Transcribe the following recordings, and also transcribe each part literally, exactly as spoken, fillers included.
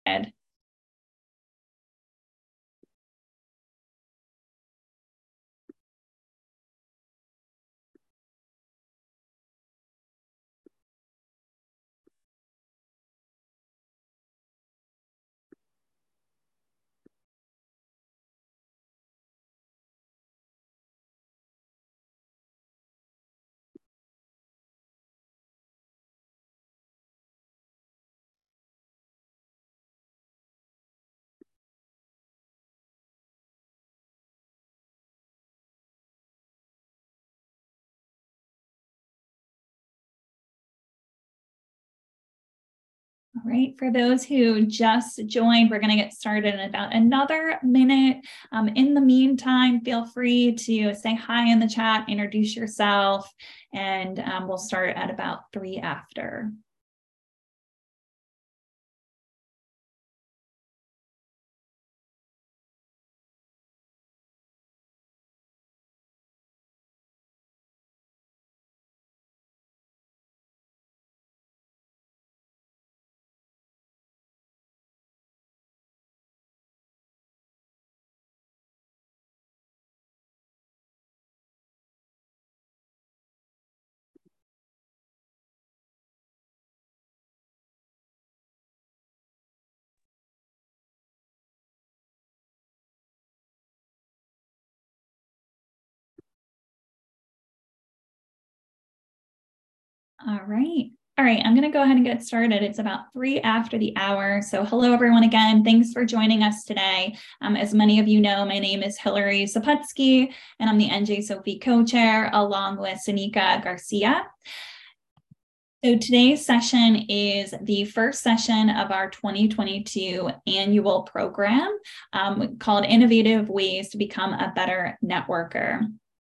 Ed. All right, for those who just joined, we're going to get started in about another minute. Um, in the meantime, feel free to say hi in the chat, introduce yourself, and um, we'll start at about three after. All right. All right, I'm going to go ahead and get started. It's about three after the hour. So hello, everyone, again. Thanks for joining us today. Um, as many of you know, my name is Hillary Saputsky, and I'm the N J SOFI co-chair, along with Sanika Garcia. So today's session is the first session of our twenty twenty-two annual program um, called Innovative Ways to Become a Better Networker.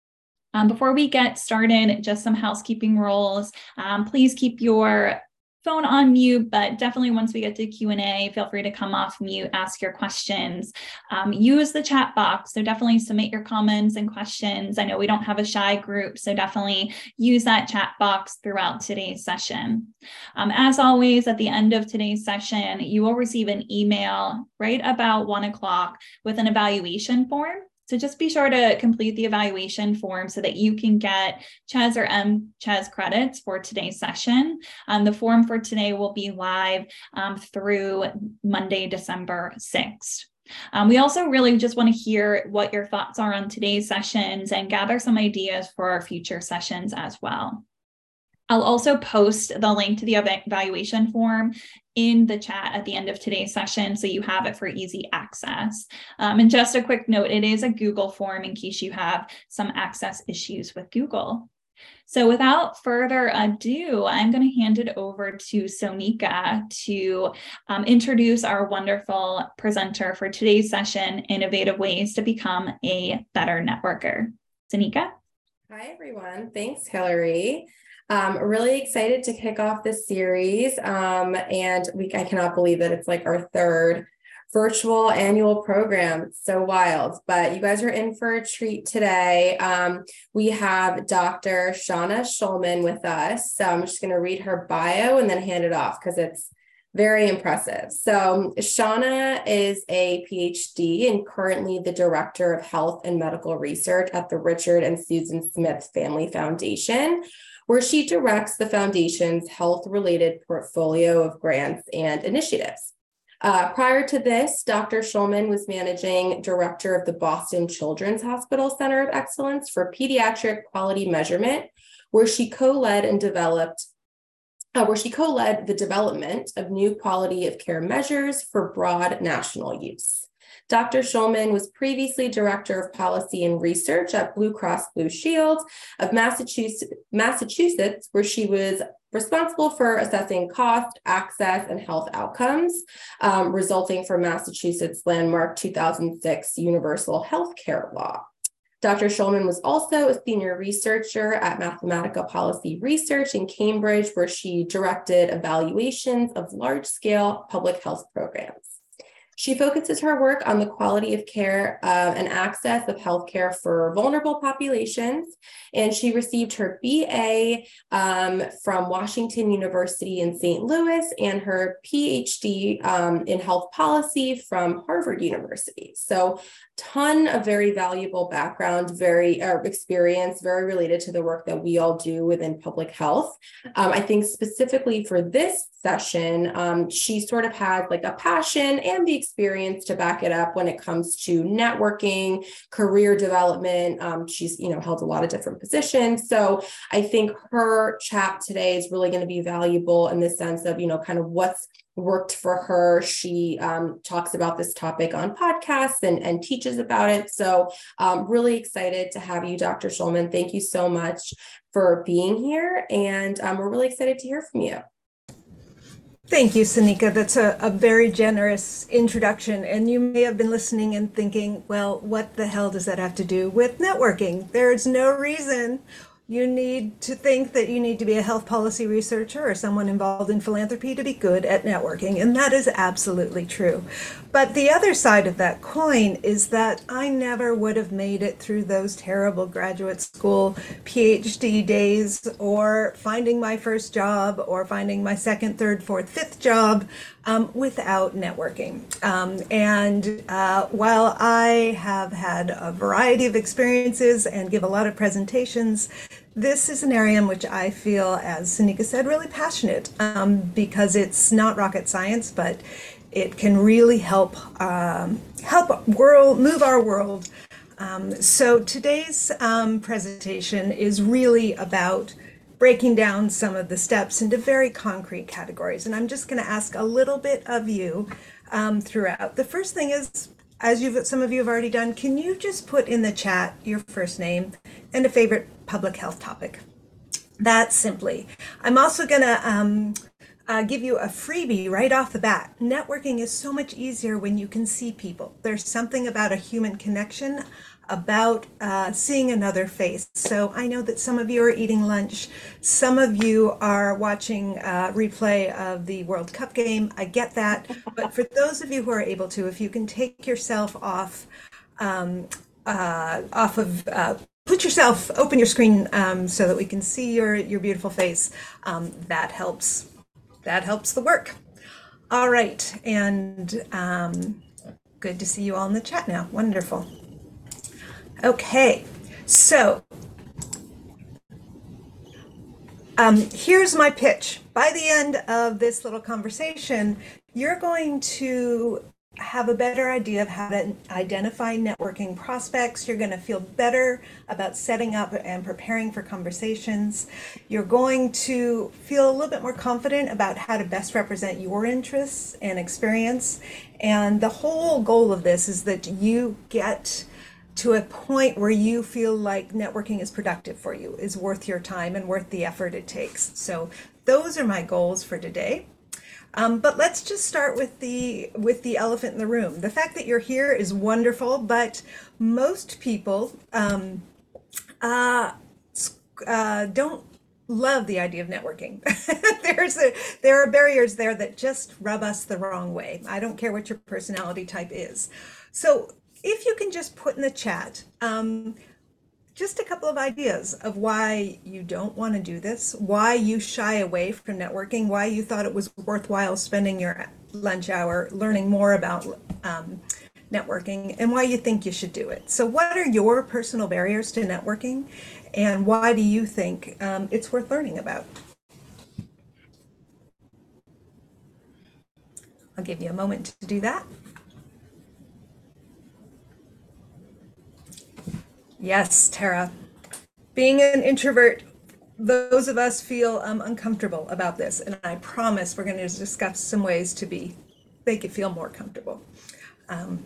Um, before we get started, just some housekeeping rules. Um, please keep your phone on mute, but definitely once we get to Q and A, feel free to come off mute, ask your questions. Um, use the chat box, so definitely submit your comments and questions. I know we don't have a shy group, so definitely use that chat box throughout today's session. Um, as always, at the end of today's session, you will receive an email right about one o'clock with an evaluation form. So just be sure to complete the evaluation form so that you can get C H E S or M C H E S credits for today's session. Um, the form for today will be live um, through Monday, December sixth. Um, we also really just want to hear what your thoughts are on today's sessions and gather some ideas for our future sessions as well. I'll also post the link to the evaluation form in the chat at the end of today's session, so you have it for easy access. Um, and just a quick note, it is a Google form in case you have some access issues with Google. So without further ado, I'm going to hand it over to Sonika to um, introduce our wonderful presenter for today's session, Innovative Ways to Become a Better Networker. Sonika? Hi, everyone. Thanks, Hillary. Um, really excited to kick off this series, um, and we I cannot believe that it's like our third virtual annual program. It's so wild, but you guys are in for a treat today. Um, we have Doctor Shauna Schulman with us, so I'm just going to read her bio and then hand it off because it's very impressive. So Shauna is a P H D and currently the Director of Health and Medical Research at the Richard and Susan Smith Family Foundation, where she directs the foundation's health-related portfolio of grants and initiatives. Uh, prior to this, Doctor Schulman was managing director of the Boston Children's Hospital Center of Excellence for Pediatric Quality Measurement, where she co-led and developed Uh, where she co-led the development of new quality of care measures for broad national use. Doctor Schulman was previously Director of Policy and Research at Blue Cross Blue Shield of Massachusetts, Massachusetts, where she was responsible for assessing cost, access, and health outcomes um, resulting from Massachusetts' landmark two thousand six Universal Healthcare Law. Doctor Schulman was also a senior researcher at Mathematica Policy Research in Cambridge, where she directed evaluations of large-scale public health programs. She focuses her work on the quality of care uh, and access of healthcare for vulnerable populations. And she received her B A um, from Washington University in Saint Louis and her P H D um, in health policy from Harvard University. So ton of very valuable background, very uh, experience, very related to the work that we all do within public health. Um, I think specifically for this session, um, she sort of has like a passion and the experience to back it up when it comes to networking, career development. Um, she's, you know, held a lot of different positions. So I think her chat today is really going to be valuable in the sense of, you know, kind of what's worked for her. She um, talks about this topic on podcasts and, and teaches about it. So um, really excited to have you, Doctor Schulman. Thank you so much for being here. And um, we're really excited to hear from you. Thank you, Sanika. That's a, a very generous introduction. And you may have been listening and thinking, well, what the hell does that have to do with networking? There's no reason you need to think that you need to be a health policy researcher or someone involved in philanthropy to be good at networking. And that is absolutely true. But the other side of that coin is that I never would have made it through those terrible graduate school P H D days, or finding my first job, or finding my second, third, fourth, fifth job um, without networking. Um, and uh, while I have had a variety of experiences and give a lot of presentations, this is an area in which I feel, as Sanika said, really passionate um, because it's not rocket science, but it can really help um, help world move our world. Um, so today's um, presentation is really about breaking down some of the steps into very concrete categories, and I'm just going to ask a little bit of you um, throughout. The first thing is, as you've some of you have already done, can you just put in the chat your first name and a favorite public health topic? That's simply. I'm also going to um, uh, give you a freebie right off the bat. Networking is so much easier when you can see people. There's something about a human connection, about uh, seeing another face. So I know that some of you are eating lunch. Some of you are watching a replay of the World Cup game. I get that. But for those of you who are able to, if you can take yourself off, um, uh, off of, uh, put yourself, open your screen um, so that we can see your, your beautiful face, um, that helps. That helps the work. All right. And um, good to see you all in the chat now. Wonderful. Okay, so um, here's my pitch. By the end of this little conversation, you're going to have a better idea of how to identify networking prospects. You're going to feel better about setting up and preparing for conversations. You're going to feel a little bit more confident about how to best represent your interests and experience. And the whole goal of this is that you get to a point where you feel like networking is productive for you, is worth your time and worth the effort it takes. So those are my goals for today. Um, but let's just start with the with the elephant in the room. The fact that you're here is wonderful, but most people um, uh, uh, don't love the idea of networking. There's a, there are barriers there that just rub us the wrong way. I don't care what your personality type is. So if you can just put in the chat um, just a couple of ideas of why you don't want to do this, why you shy away from networking, why you thought it was worthwhile spending your lunch hour learning more about um, networking, and why you think you should do it. So what are your personal barriers to networking, and why do you think um, it's worth learning about? I'll give you a moment to do that. Yes, Tara. Being an introvert, those of us feel um, uncomfortable about this, and I promise we're going to discuss some ways to be make it feel more comfortable. Um,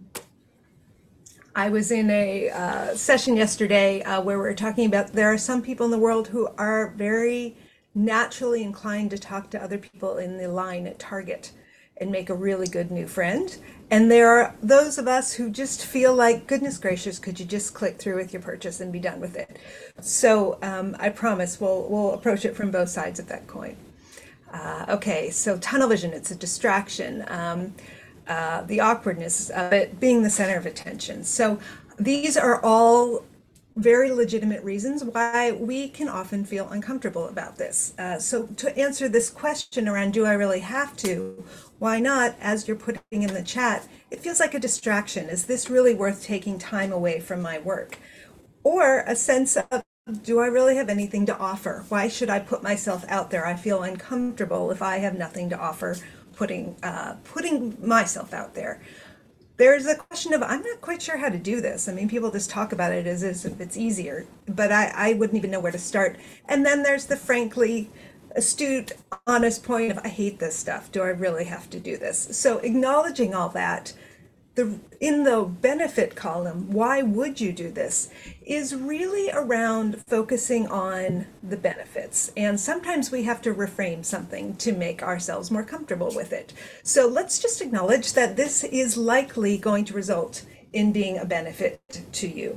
I was in a uh, session yesterday uh, where we were talking about there are some people in the world who are very naturally inclined to talk to other people in the line at Target and make a really good new friend. And there are those of us who just feel like, goodness gracious, could you just click through with your purchase and be done with it? So um, I promise we'll, we'll approach it from both sides of that coin. Uh, okay, so tunnel vision, it's a distraction. Um, uh, the awkwardness of it, being the center of attention. So these are all very legitimate reasons why we can often feel uncomfortable about this. Uh, so to answer this question around, do I really have to? Why not? As you're putting in the chat, it feels like a distraction. Is this really worth taking time away from my work? Or a sense of, do I really have anything to offer? Why should I put myself out there? I feel uncomfortable if I have nothing to offer, putting, uh, putting myself out there. There's a question of, I'm not quite sure how to do this. I mean, people just talk about it as, as if it's easier, but I, I wouldn't even know where to start. And then there's the frankly astute, honest point of, I hate this stuff. Do I really have to do this? So acknowledging all that, the in the benefit column, why would you do this, is really around focusing on the benefits. And sometimes we have to reframe something to make ourselves more comfortable with it. So let's just acknowledge that this is likely going to result in being a benefit to you.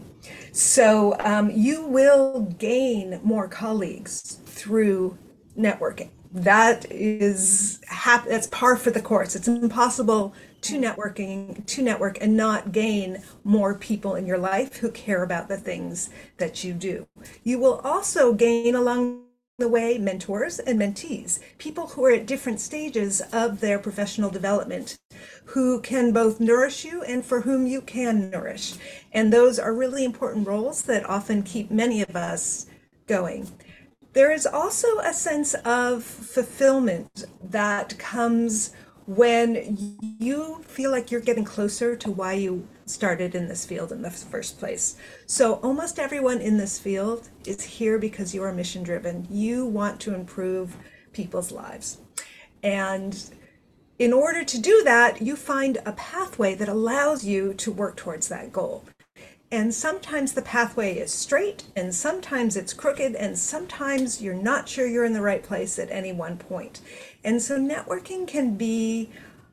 So um, you will gain more colleagues through networking. That is hap- that's par for the course. It's impossible to networking to network and not gain more people in your life who care about the things that you do. You will also gain along the way mentors and mentees, people who are at different stages of their professional development, who can both nourish you and for whom you can nourish. And those are really important roles that often keep many of us going. There is also a sense of fulfillment that comes when you feel like you're getting closer to why you started in this field in the first place. So almost everyone in this field is here because you are mission driven. You want to improve people's lives. And in order to do that, you find a pathway that allows you to work towards that goal. And sometimes the pathway is straight, and sometimes it's crooked, and sometimes you're not sure you're in the right place at any one point. And so networking can be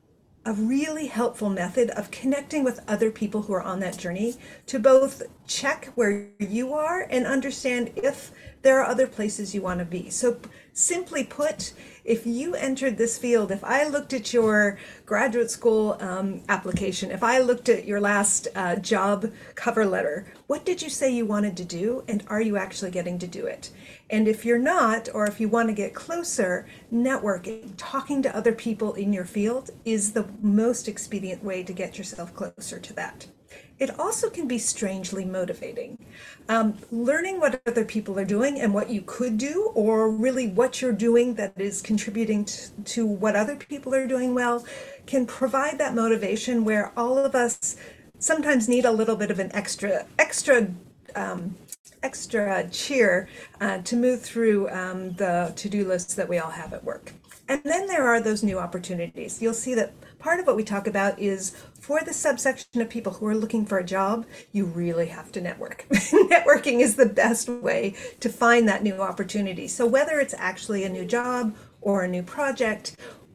a really helpful method of connecting with other people who are on that journey to both check where you are and understand if there are other places you want to be. So simply put, if you entered this field, if I looked at your graduate school um, application, if I looked at your last uh, job cover letter, what did you say you wanted to do, and are you actually getting to do it? And if you're not, or if you want to get closer, networking, talking to other people in your field is the most expedient way to get yourself closer to that. It also can be strangely motivating. Um, learning what other people are doing and what you could do, or really what you're doing that is contributing to, to what other people are doing well, can provide that motivation where all of us sometimes need a little bit of an extra, extra, um, extra cheer uh, to move through um, the to-do lists that we all have at work. And then there are those new opportunities. You'll see that part of what we talk about is for the subsection of people who are looking for a job, you really have to network. Networking is the best way to find that new opportunity. So whether it's actually a new job or a new project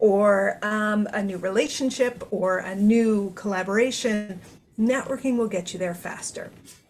or um, a new relationship or a new collaboration, networking will get you there faster.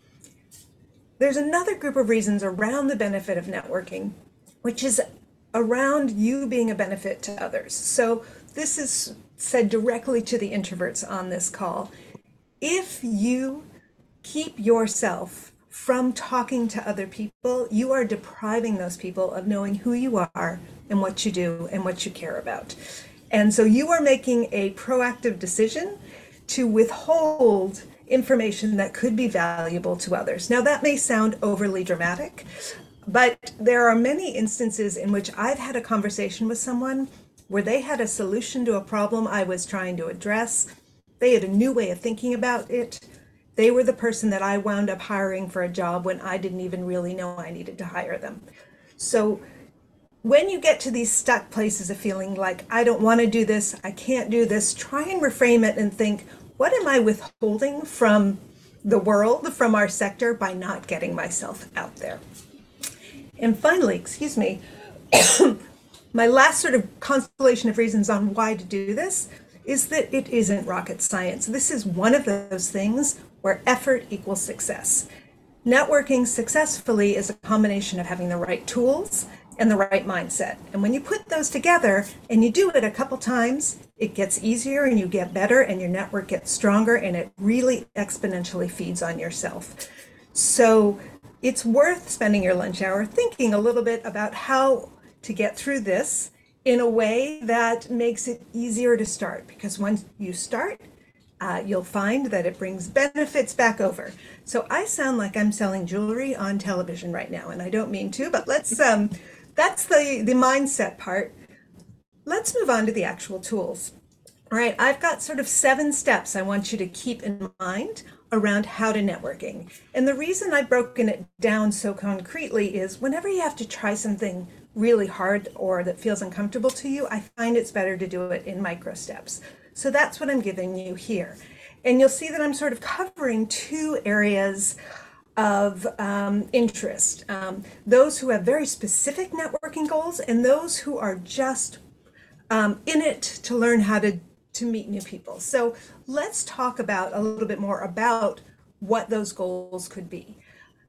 There's another group of reasons around the benefit of networking, which is around you being a benefit to others. So this is said directly to the introverts on this call. If you keep yourself from talking to other people, you are depriving those people of knowing who you are and what you do and what you care about. And so you are making a proactive decision to withhold information that could be valuable to others. Now, that may sound overly dramatic, but there are many instances in which I've had a conversation with someone where they had a solution to a problem I was trying to address. They had a new way of thinking about it. They were the person that I wound up hiring for a job when I didn't even really know I needed to hire them. So when you get to these stuck places of feeling like, I don't want to do this, I can't do this, try and reframe it and think, what am I withholding from the world, from our sector, by not getting myself out there? And finally, excuse me, my last sort of constellation of reasons on why to do this is that it isn't rocket science. This is one of those things where effort equals success. Networking successfully is a combination of having the right tools and the right mindset. And when you put those together and you do it a couple times, it gets easier and you get better and your network gets stronger and it really exponentially feeds on yourself. So it's worth spending your lunch hour thinking a little bit about how to get through this in a way that makes it easier to start. Because once you start, uh, you'll find that it brings benefits back over. So I sound like I'm selling jewelry on television right now, and I don't mean to, but let's, um, that's the, the mindset part. Let's move on to the actual tools. All right, I've got sort of seven steps I want you to keep in mind around how to networking. And the reason I've broken it down so concretely is whenever you have to try something really hard or that feels uncomfortable to you, I find it's better to do it in micro steps. So that's what I'm giving you here. And you'll see that I'm sort of covering two areas of um, interest. Um, those who have very specific networking goals and those who are just um, in it to learn how to to meet new people. So let's talk about a little bit more about what those goals could be.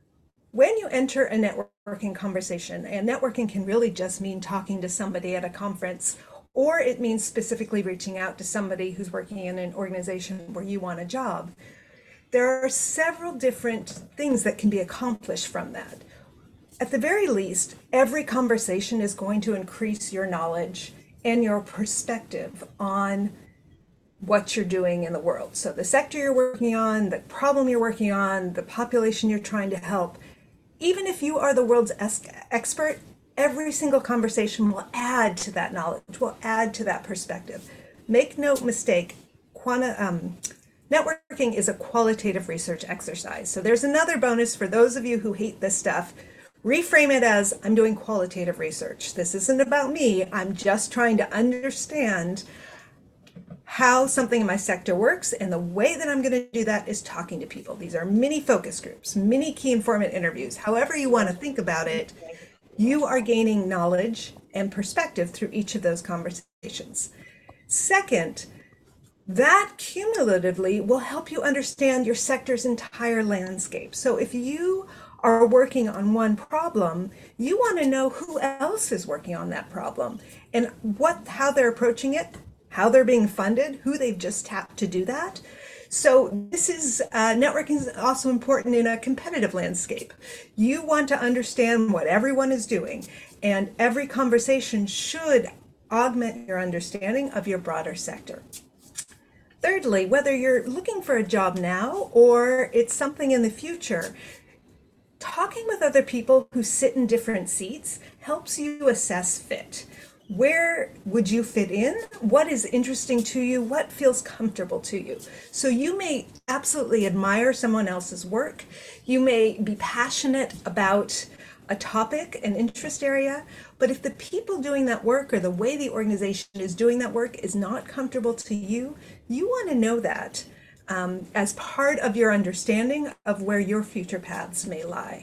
When you enter a networking conversation, and networking can really just mean talking to somebody at a conference, or it means specifically reaching out to somebody who's working in an organization where you want a job. There are several different things that can be accomplished from that. At the very least, every conversation is going to increase your knowledge and your perspective on what you're doing in the world. So the sector you're working on, the problem you're working on, the population you're trying to help. Even if you are the world's expert, every single conversation will add to that knowledge, will add to that perspective. Make no mistake, quanti, um, networking is a qualitative research exercise. So there's another bonus for those of you who hate this stuff. Reframe it as, I'm doing qualitative research. This isn't about me. I'm just trying to understand how something in my sector works, and the way that I'm going to do that is talking to people. These are mini focus groups, mini key informant interviews. However you want to think about it, you are gaining knowledge and perspective through each of those conversations. Second, that cumulatively will help you understand your sector's entire landscape. So if you are working on one problem, you want to know who else is working on that problem and what, how they're approaching it, how they're being funded, who they've just tapped to do that. So this is, uh, networking is also important in a competitive landscape. You want to understand what everyone is doing, and every conversation should augment your understanding of your broader sector. Thirdly, whether you're looking for a job now or it's something in the future, talking with other people who sit in different seats helps you assess fit. Where would you fit in? What is interesting to you? What feels comfortable to you? So you may absolutely admire someone else's work. You may be passionate about a topic, an interest area, but if the people doing that work or the way the organization is doing that work is not comfortable to you, you want to know that um, as part of your understanding of where your future paths may lie.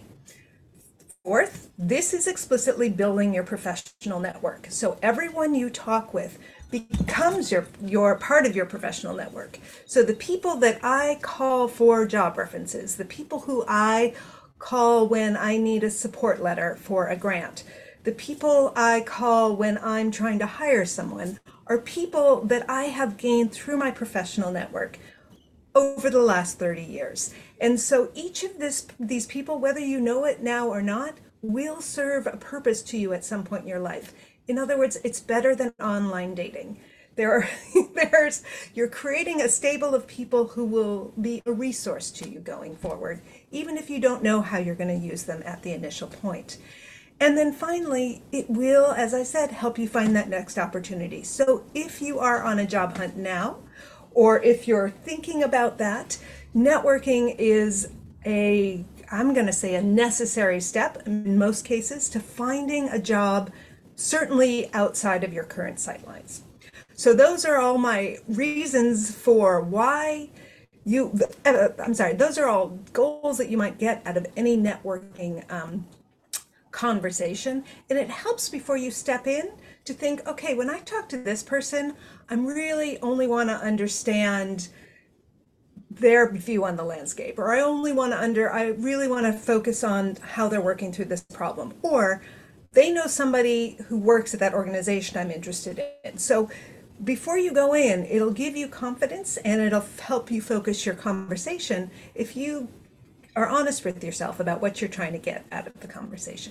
Fourth, this is explicitly building your professional network. So everyone you talk with becomes your, your part of your professional network. So the people that I call for job references, the people who I call when I need a support letter for a grant, the people I call when I'm trying to hire someone, are people that I have gained through my professional network over the last thirty years. And so each of this, these people, whether you know it now or not, will serve a purpose to you at some point in your life. In other words, it's better than online dating. There are, there's, you're creating a stable of people who will be a resource to you going forward, even if you don't know how you're going to use them at the initial point. And then finally, it will, as I said, help you find that next opportunity. So if you are on a job hunt now, or if you're thinking about that, networking is a, I'm going to say a necessary step in most cases to finding a job, certainly outside of your current sightlines. So those are all my reasons for why you, uh, I'm sorry, those are all goals that you might get out of any networking um, conversation. And it helps before you step in to think, okay, when I talk to this person, I'm really only want to understand their view on the landscape, or I only want to under, I really want to focus on how they're working through this problem. Or they know somebody who works at that organization I'm interested in. So before you go in, it'll give you confidence and it'll help you focus your conversation if you are honest with yourself about what you're trying to get out of the conversation.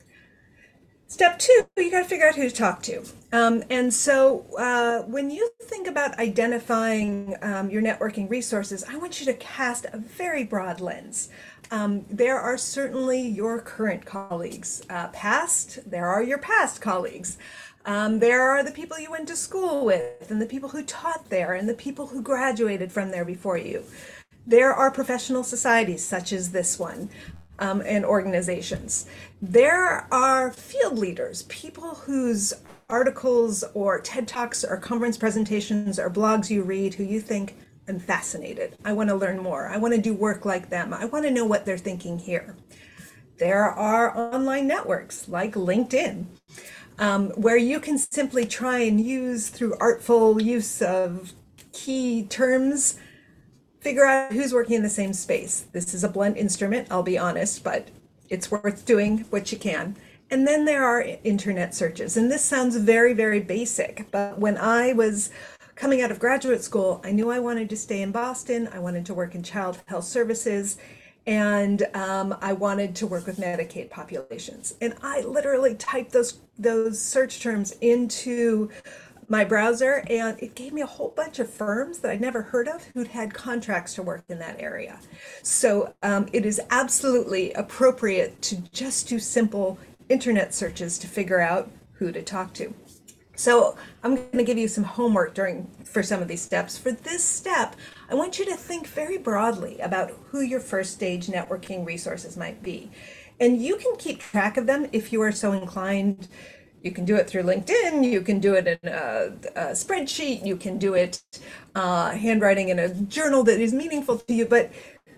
Step two, you got to figure out who to talk to. Um, and so uh, when you think about identifying um, your networking resources, I want you to cast a very broad lens. Um, there are certainly your current colleagues. Uh, past, there are your past colleagues. Um, there are the people you went to school with and the people who taught there and the people who graduated from there before you. There are professional societies such as this one. Um, and organizations. There are field leaders, people whose articles or TED Talks or conference presentations or blogs you read who you think, I'm fascinated. I want to learn more. I want to do work like them. I want to know what they're thinking here. There are online networks like LinkedIn, um, where you can simply try and use through artful use of key terms, figure out who's working in the same space. This is a blunt instrument, I'll be honest, but it's worth doing what you can. And then there are internet searches. And this sounds very, very basic, but when I was coming out of graduate school, I knew I wanted to stay in Boston. I wanted to work in child health services, and um, I wanted to work with Medicaid populations. And I literally typed those, those search terms into my browser, and it gave me a whole bunch of firms that I'd never heard of who'd had contracts to work in that area. So um, it is absolutely appropriate to just do simple internet searches to figure out who to talk to. So I'm going to give you some homework during for some of these steps. For this step, I want you to think very broadly about who your first stage networking resources might be. And you can keep track of them if you are so inclined. You can do it through LinkedIn, you can do it in a, a spreadsheet, you can do it uh, handwriting in a journal that is meaningful to you. But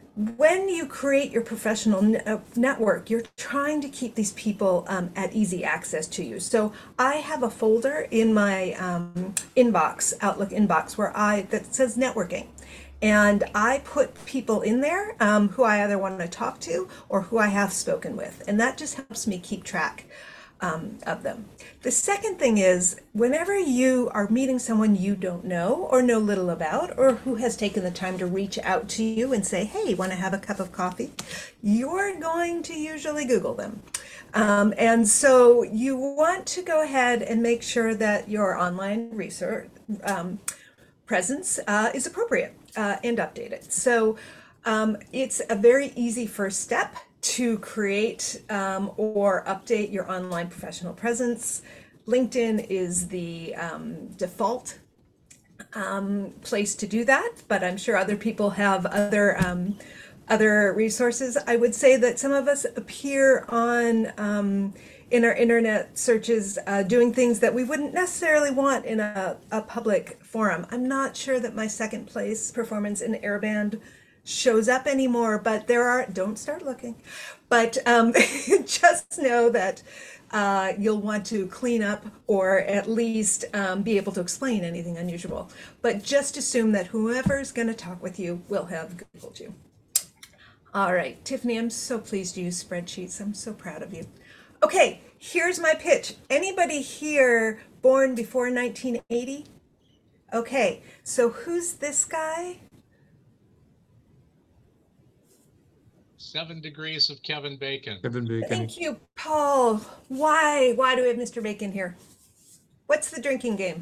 when you create your professional ne- network, you're trying to keep these people um, at easy access to you. So I have a folder in my um, inbox, Outlook inbox, where I that says networking. And I put people in there um, who I either want to talk to or who I have spoken with. And that just helps me keep track Um, of them. The second thing is, whenever you are meeting someone you don't know or know little about, or who has taken the time to reach out to you and say, hey, want to have a cup of coffee? You're going to usually Google them. Um, and so you want to go ahead and make sure that your online research um, presence uh, is appropriate uh, and updated. So um, it's a very easy first step to create um, or update your online professional presence. LinkedIn is the um, default um, place to do that, but I'm sure other people have other um, other resources. I would say that some of us appear on um, in our internet searches uh, doing things that we wouldn't necessarily want in a, a public forum. I'm not sure that my second place performance in Airband shows up anymore, but there are, don't start looking, but um, just know that uh, you'll want to clean up or at least um, be able to explain anything unusual. But just assume that whoever's going to talk with you will have Googled you. All right, Tiffany, I'm so pleased you use spreadsheets. I'm so proud of you. Okay, here's my pitch. Anybody here born before nineteen eighty? Okay, so who's this guy? Seven Degrees of Kevin Bacon. Kevin Bacon. Thank you, Paul. Why? Why do we have Mister Bacon here? What's the drinking game?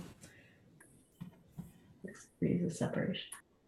Six degrees of separation.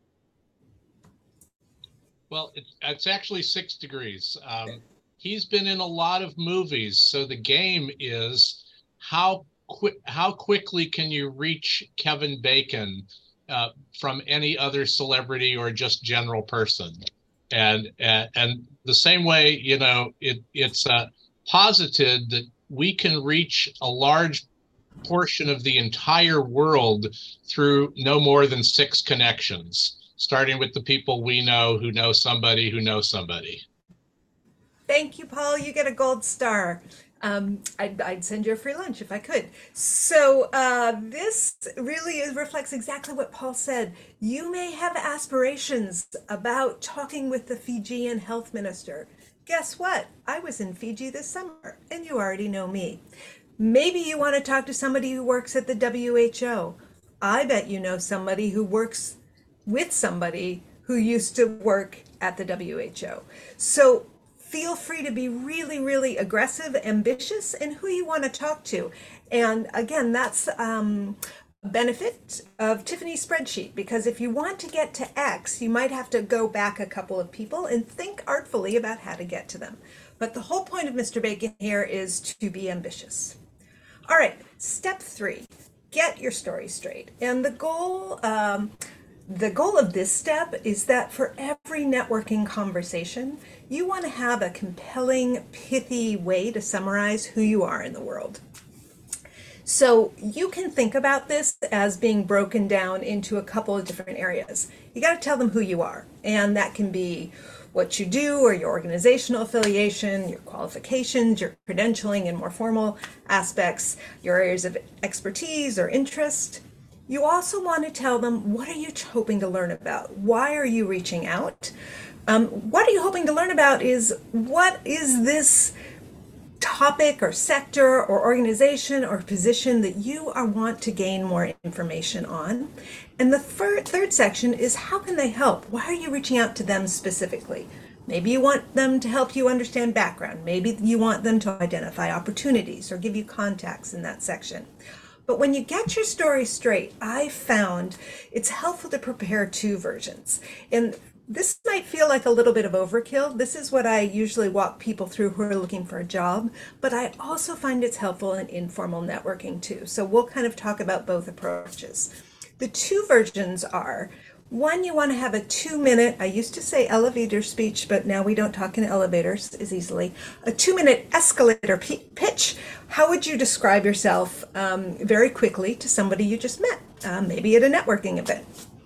Well, it, it's actually six degrees. Um, he's been in a lot of movies, so the game is how quick how quickly can you reach Kevin Bacon uh, from any other celebrity or just general person, and and, and the same way, you know, it it's uh, posited that we can reach a large portion of the entire world through no more than six connections, starting with the people we know who know somebody who knows somebody. Thank you, Paul. You get a gold star. Um, I'd, I'd send you a free lunch if I could. So uh, this really is, reflects exactly what Paul said. You may have aspirations about talking with the Fijian health minister. Guess what? I was in Fiji this summer, and you already know me. Maybe you want to talk to somebody who works at the W H O. I bet you know somebody who works with somebody who used to work at the W H O. So feel free to be really, really aggressive, ambitious in who you want to talk to. And again, that's um, a benefit of Tiffany's spreadsheet, because if you want to get to X, you might have to go back a couple of people and think artfully about how to get to them. But the whole point of Mister Bacon here is to be ambitious. All right, step three, get your story straight. And the goal, um, the goal of this step is that for every networking conversation, you want to have a compelling, pithy way to summarize who you are in the world. So you can think about this as being broken down into a couple of different areas. You got to tell them who you are, and that can be what you do or your organizational affiliation, your qualifications, your credentialing and more formal aspects, your areas of expertise or interest. You also want to tell them, what are you hoping to learn about? Why are you reaching out? Um, what are you hoping to learn about is, what is this topic or sector or organization or position that you are want to gain more information on? And the third, third section is, how can they help? Why are you reaching out to them specifically? Maybe you want them to help you understand background. Maybe you want them to identify opportunities or give you contacts in that section. But when you get your story straight, I found it's helpful to prepare two versions. And this might feel like a little bit of overkill. This is what I usually walk people through who are looking for a job, but I also find it's helpful in informal networking too. So we'll kind of talk about both approaches. The two versions are, one, you want to have a two minute, I used to say elevator speech, but now we don't talk in elevators as easily, a two minute escalator pitch. How would you describe yourself um, very quickly to somebody you just met, uh, maybe at a networking event?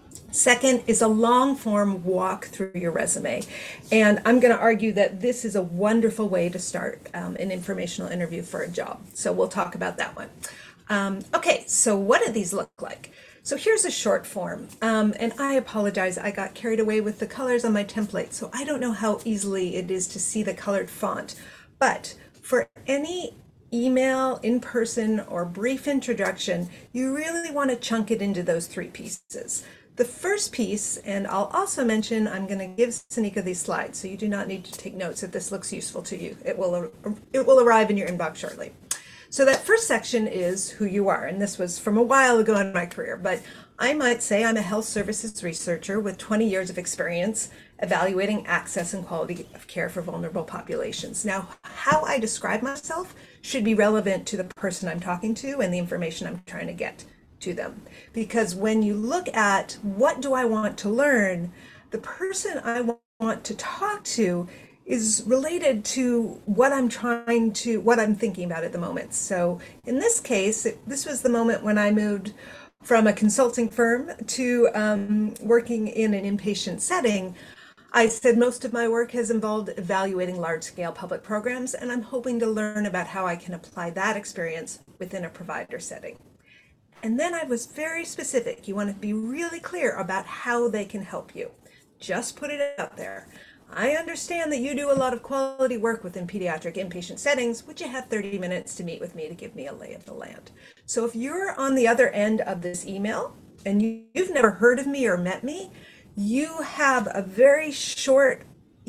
Second is a long form walk through your resume. And I'm going to argue that this is a wonderful way to start um, an informational interview for a job. So we'll talk about that one. Um, okay, so what do these look like? So here's a short form. Um, and I apologize, I got carried away with the colors on my template, so I don't know how easily it is to see the colored font. But for any email, in-person, or brief introduction, you really want to chunk it into those three pieces. The first piece, and I'll also mention, I'm going to give Sanika these slides, so you do not need to take notes if this looks useful to you. It will, it will arrive in your inbox shortly. So that first section is who you are, and this was from a while ago in my career, but I might say I'm a health services researcher with twenty years of experience evaluating access and quality of care for vulnerable populations. Now, how I describe myself should be relevant to the person I'm talking to and the information I'm trying to get to them. Because when you look at what do I want to learn, the person I want to talk to is related to what I'm trying to, what I'm thinking about at the moment. So in this case, it, this was the moment when I moved from a consulting firm to um, working in an inpatient setting. I said most of my work has involved evaluating large-scale public programs, and I'm hoping to learn about how I can apply that experience within a provider setting. And then I was very specific. You want to be really clear about how they can help you. Just put it out there. I understand that you do a lot of quality work within pediatric inpatient settings. Would you have thirty minutes to meet with me to give me a lay of the land? So if you're on the other end of this email and you've never heard of me or met me, you have a very short,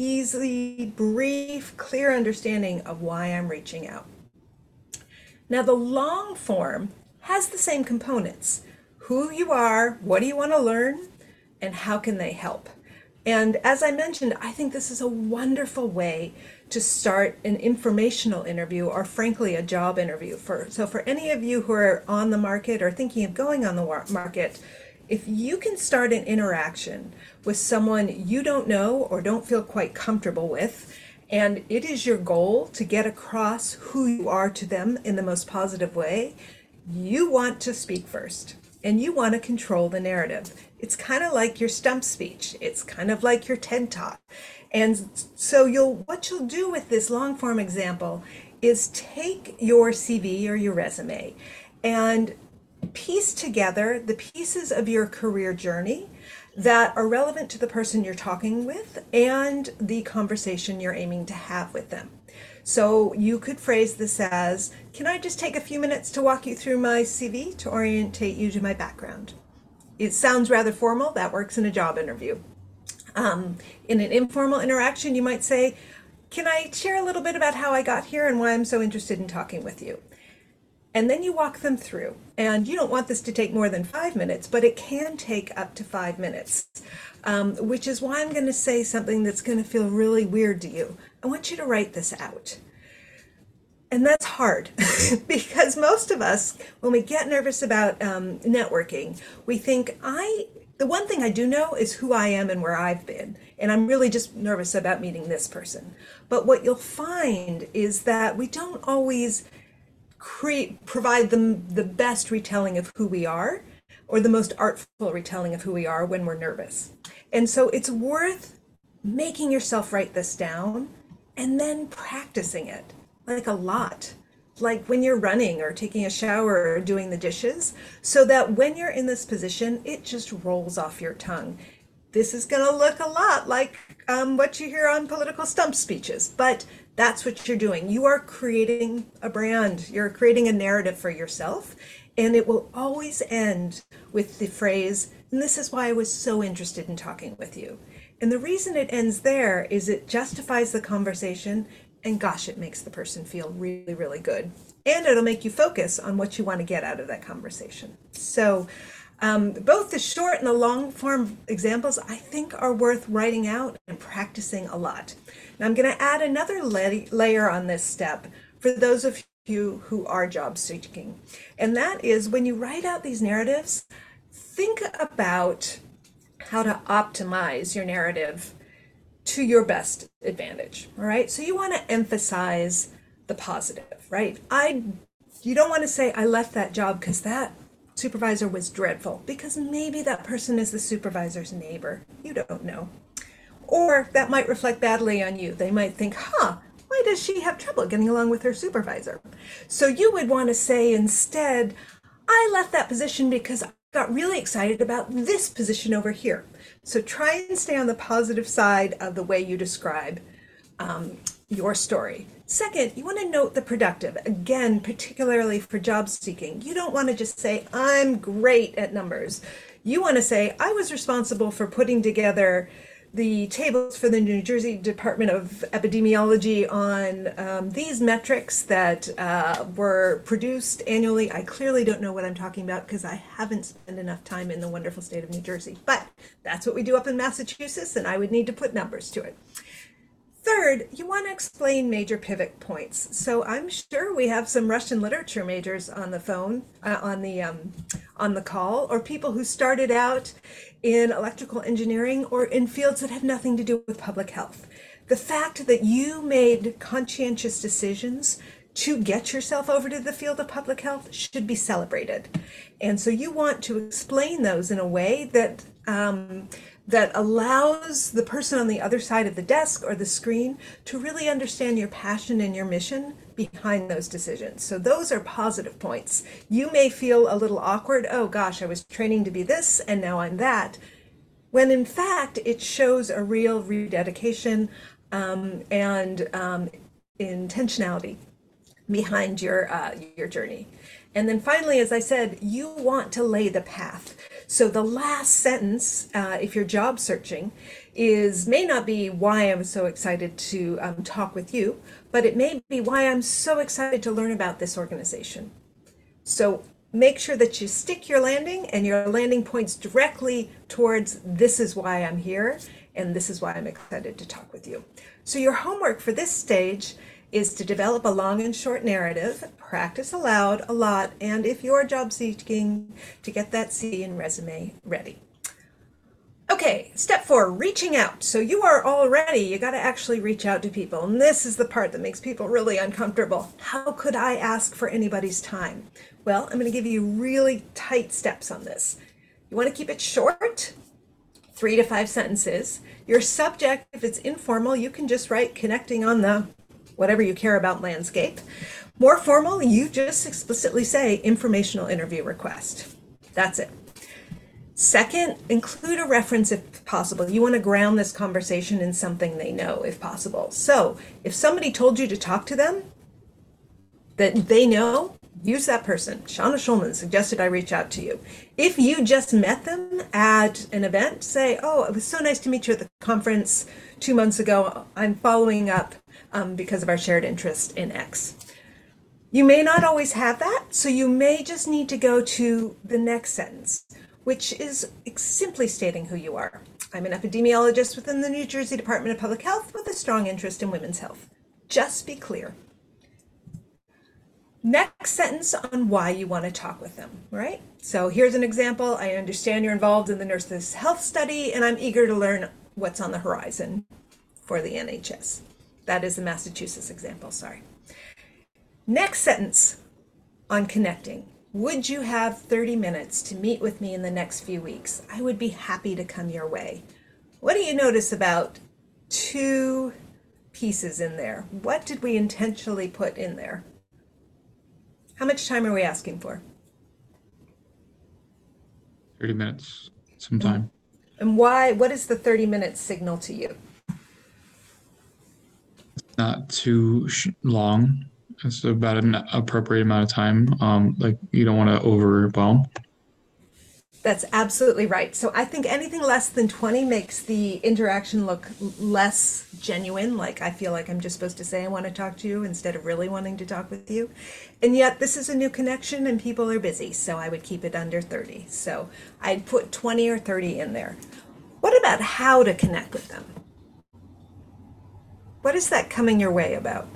easy, brief, clear understanding of why I'm reaching out. Now the long form has the same components: who you are, what do you want to learn, and how can they help? And as I mentioned, I think this is a wonderful way to start an informational interview, or frankly, a job interview. For, so for any of you who are on the market or thinking of going on the market, if you can start an interaction with someone you don't know or don't feel quite comfortable with, and it is your goal to get across who you are to them in the most positive way, you want to speak first. And you want to control the narrative. It's kind of like your stump speech. It's kind of like your TED Talk. And so you'll, what you'll do with this long form example is take your C V or your resume and piece together the pieces of your career journey that are relevant to the person you're talking with and the conversation you're aiming to have with them. So you could phrase this as, can I just take a few minutes to walk you through my C V to orientate you to my background? It sounds rather formal. That works in a job interview. Um, in an informal interaction, you might say, can I share a little bit about how I got here and why I'm so interested in talking with you? And then you walk them through. And you don't want this to take more than five minutes, but it can take up to five minutes, um, which is why I'm going to say something that's going to feel really weird to you. I want you to write this out. And that's hard because most of us, when we get nervous about um, networking, we think, I, the one thing I do know is who I am and where I've been. And I'm really just nervous about meeting this person. But what you'll find is that we don't always create, provide them the best retelling of who we are or the most artful retelling of who we are when we're nervous. And so it's worth making yourself write this down and then practicing it. Like a lot, like when you're running or taking a shower or doing the dishes, so that when you're in this position, it just rolls off your tongue. This is going to look a lot like um, what you hear on political stump speeches, but that's what you're doing. You are creating a brand. You're creating a narrative for yourself, and it will always end with the phrase, and this is why I was so interested in talking with you. And the reason it ends there is it justifies the conversation. And gosh, it makes the person feel really, really good. And it'll make you focus on what you want to get out of that conversation. So um, both the short and the long form examples, I think, are worth writing out and practicing a lot. Now I'm going to add another la- layer on this step for those of you who are job seeking. And that is when you write out these narratives, think about how to optimize your narrative to your best advantage. All right. So you want to emphasize the positive, right? I, you don't want to say, I left that job because that supervisor was dreadful, because maybe that person is the supervisor's neighbor. You don't know. Or that might reflect badly on you. They might think, huh, why does she have trouble getting along with her supervisor? So you would want to say instead, I left that position because I got really excited about this position over here. So try and stay on the positive side of the way you describe um, your story. Second, you want to note the productive. Again, particularly for job seeking, you don't want to just say, I'm great at numbers. You want to say, I was responsible for putting together the tables for the New Jersey Department of Epidemiology on um, these metrics that uh, were produced annually. I clearly don't know what I'm talking about because I haven't spent enough time in the wonderful state of New Jersey, but that's what we do up in Massachusetts, and I would need to put numbers to it. Third, you want to explain major pivot points. So I'm sure we have some Russian literature majors on the phone, uh, on the um, on the call, or people who started out in electrical engineering or in fields that have nothing to do with public health. The fact that you made conscientious decisions to get yourself over to the field of public health should be celebrated. And so you want to explain those in a way that um, that allows the person on the other side of the desk or the screen to really understand your passion and your mission behind those decisions. So those are positive points. You may feel a little awkward. Oh gosh, I was training to be this and now I'm that. When in fact, it shows a real rededication um, and um, intentionality behind your uh, your journey. And then finally, as I said, you want to lay the path. So the last sentence, uh, if you're job searching, is may not be why I'm so excited to um, talk with you, but it may be why I'm so excited to learn about this organization. So make sure that you stick your landing and your landing points directly towards this is why I'm here and this is why I'm excited to talk with you. So your homework for this stage is to develop a long and short narrative, practice aloud a lot, and if you're job seeking, to get that C V and resume ready. Okay, step four, reaching out. So you are all ready. You got to actually reach out to people. And this is the part that makes people really uncomfortable. How could I ask for anybody's time? Well, I'm going to give you really tight steps on this. You want to keep it short, three to five sentences. Your subject, if it's informal, you can just write connecting on the whatever you care about landscape. More formal, you just explicitly say informational interview request. That's it. Second, include a reference if possible. You want to ground this conversation in something they know if possible. So if somebody told you to talk to them that they know, use that person. Shauna Schulman suggested I reach out to you. If you just met them at an event, say, oh, it was so nice to meet you at the conference two months ago. I'm following up um, because of our shared interest in X. You may not always have that, so you may just need to go to the next sentence, which is simply stating who you are. I'm an epidemiologist within the New Jersey Department of Public Health with a strong interest in women's health. Just be clear. Next sentence on why you want to talk with them, right? So here's an example. I understand you're involved in the Nurses Health Study, and I'm eager to learn what's on the horizon for the N H S. That is the Massachusetts example, sorry. Next sentence on connecting. Would you have thirty minutes to meet with me in the next few weeks? I would be happy to come your way. What do you notice about two pieces in there? What did we intentionally put in there? How much time are we asking for? thirty minutes, sometime. And why, what is the thirty minute signal to you? Not too sh- long. It's about an appropriate amount of time. Um, like you don't want to overwhelm. That's absolutely right. So I think anything less than twenty makes the interaction look less genuine. Like I feel like I'm just supposed to say I want to talk to you instead of really wanting to talk with you. And yet this is a new connection and people are busy. So I would keep it under thirty. So I'd put twenty or thirty in there. What about how to connect with them? What is that coming your way about?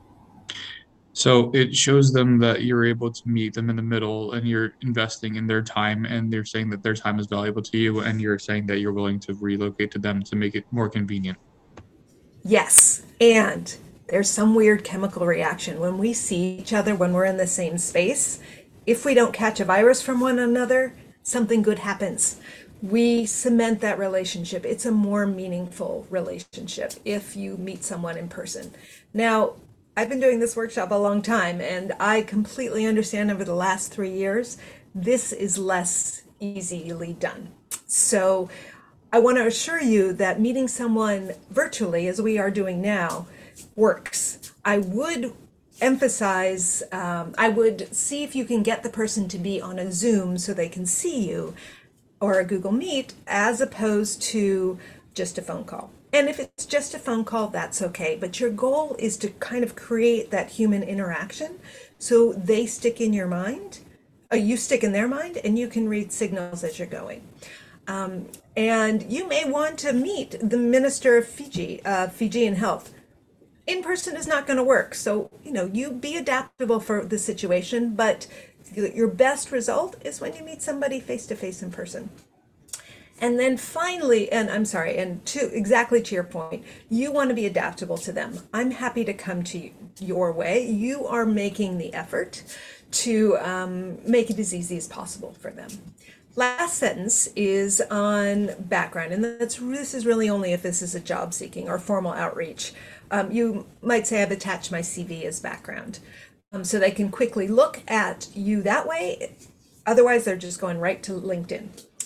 So it shows them that you're able to meet them in the middle and you're investing in their time and they're saying that their time is valuable to you and you're saying that you're willing to relocate to them to make it more convenient. Yes, and there's some weird chemical reaction. When we see each other, when we're in the same space, if we don't catch a virus from one another, something good happens. We cement that relationship. It's a more meaningful relationship if you meet someone in person. Now, I've been doing this workshop a long time, and I completely understand over the last three years, this is less easily done. So I want to assure you that meeting someone virtually, as we are doing now, works. I would emphasize, um, I would see if you can get the person to be on a Zoom so they can see you, or a Google Meet, as opposed to just a phone call. And if it's just a phone call, that's okay. But your goal is to kind of create that human interaction so they stick in your mind, uh, you stick in their mind, and you can read signals as you're going. Um, and you may want to meet the Minister of Fiji, uh, Fijian Health. In person is not going to work. So, you know, you be adaptable for the situation, but your best result is when you meet somebody face to face in person. And then finally, and I'm sorry, and to exactly to your point, you want to be adaptable to them. I'm happy to come to you, your way. You are making the effort to um, make it as easy as possible for them. Last sentence is on background, and that's this is really only if this is a job seeking or formal outreach. Um, you might say I've attached my C V as background, um, so they can quickly look at you that way. Otherwise, they're just going right to LinkedIn.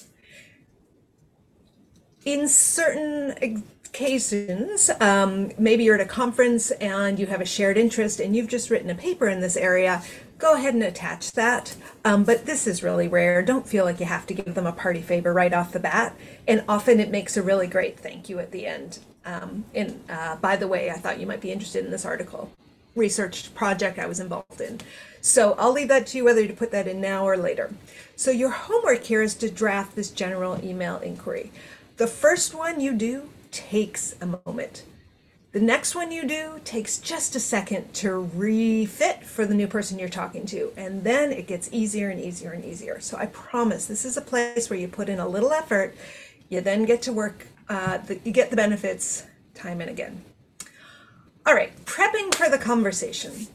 In certain occasions, um, maybe you're at a conference and you have a shared interest and you've just written a paper in this area, go ahead and attach that. Um, but this is really rare. Don't feel like you have to give them a party favor right off the bat. And often it makes a really great thank you at the end. Um, and uh, by the way, I thought you might be interested in this article, research project I was involved in. So I'll leave that to you whether to put that in now or later. So your homework here is to draft this general email inquiry. The first one you do takes a moment. The next one you do takes just a second to refit for the new person you're talking to. And then it gets easier and easier and easier. So I promise this is a place where you put in a little effort. You then get to work, uh, the, you get the benefits time and again. All right, prepping for the conversation.